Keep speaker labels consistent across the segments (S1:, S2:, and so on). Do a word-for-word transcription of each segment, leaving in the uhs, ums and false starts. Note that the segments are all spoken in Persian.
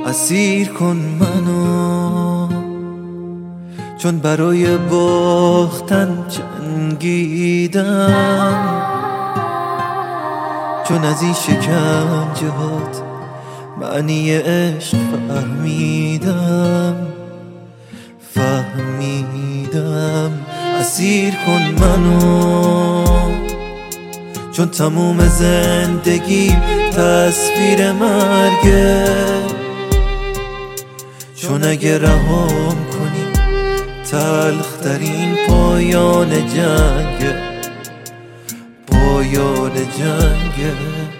S1: اسیر کن منو، چون برای باختن جنگیدم، چون از این شکنجهات معنی عشق فهمیدم فهمیدم اسیر کن منو، چون تموم زندگی تصویر مرگه، چون اگه رهام کنی تلخترین پایان جنگه، پایان جنگه.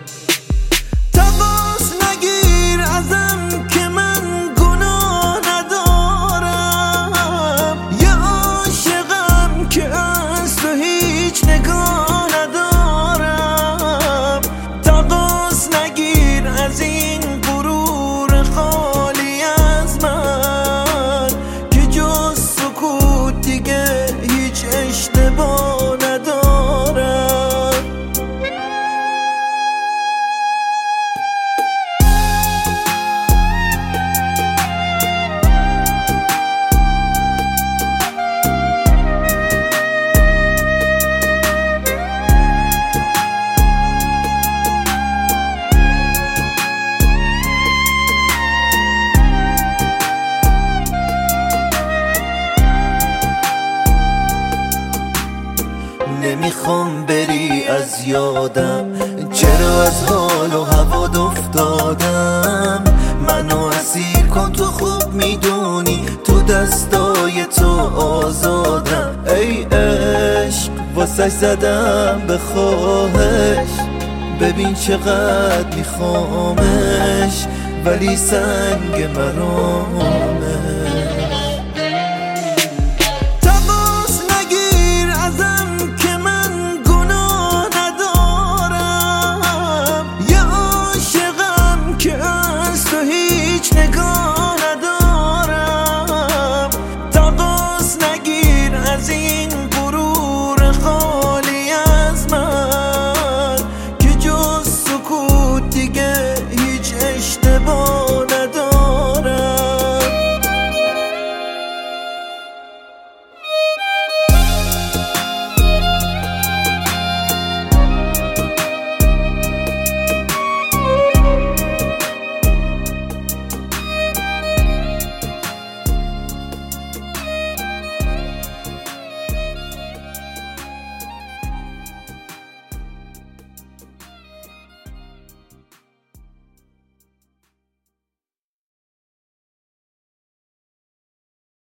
S1: تماس نگیر ازم که من گناه ندارم، یه عاشقم که از تو هیچ نگاه ندارم. تماس نگیر از این غرور خالی از من که جز سکوت دیگه هیچ اشتباه ندارم. نمیخوام بری از یادم، چرا از حال و هوات افتادم. منو اسیر کن، تو خوب میدونی تو دستای تو آزادم. ای عشق واسه زدم به خواهش، ببین چقدر میخوامش ولی سنگ مرامه.